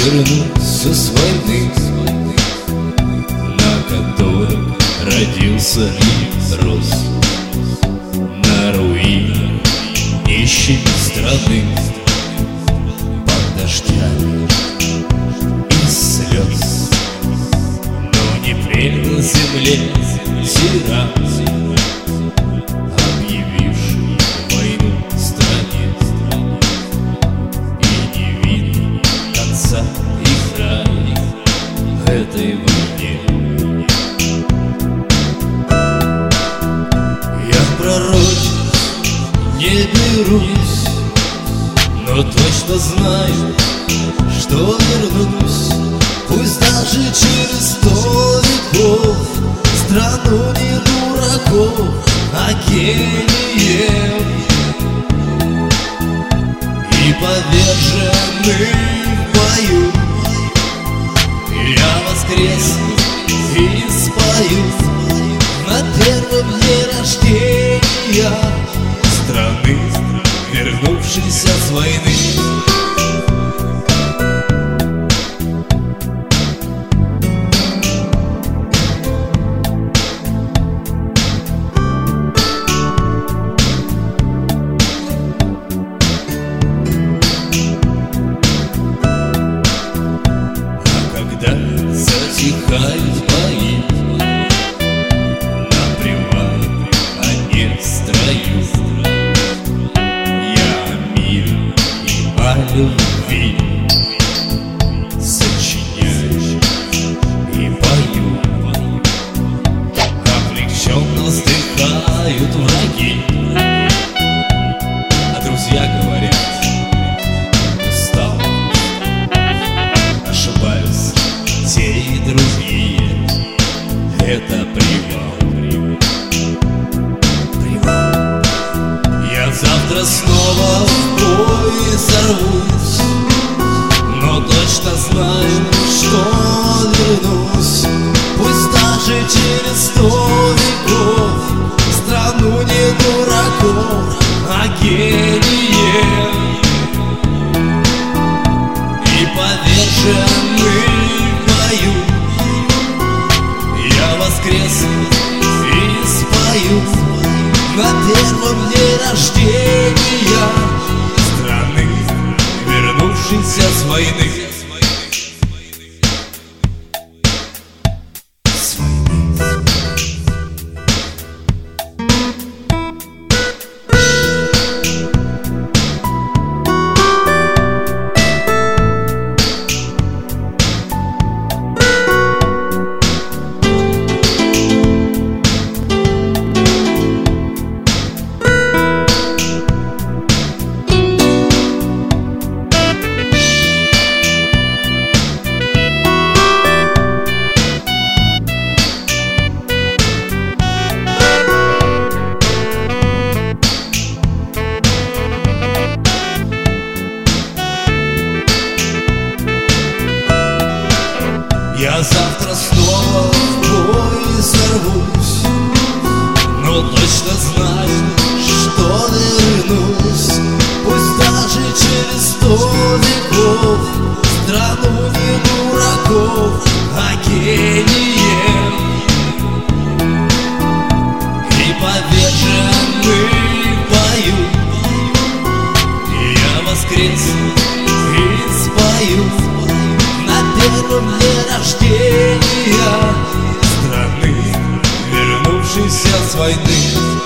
вернулся с войны, на которой родился и рос, на руинах нищей страны, под дождями и слез. Но не предал земле тиран, объявивший войну стране, и не видно конца и края этой войне. Я пророчить не берусь, но точно знаю, что вернусь, пусть даже через 100 веков, страну не дураков, а гениев. И поверженных в бою я воскресну и спою на первом дне рождения страны, вернувшейся с войны. Затихают бои на привале, а не в строю. Я о мире и о любви сочиняю и пою. Облегченно вздыхают враги, а друзья говорят: устал. Ошибаются те и другие, это привал. Привал. Я завтра снова в бой сорвусь, но точно знаю, что вернусь, пусть даже через 100 веков, страну не дураков, а гениев. И поверженных я воскресну и спою на первом дне рождения страны, вернувшейся с войны. Я завтра снова в бой сорвусь, но точно знаю, что вернусь, пусть даже через 100 веков, страну не дураков, а гениев. И поверженных бою я воскресну и спою на первом дне рождения страны, вернувшейся с войны.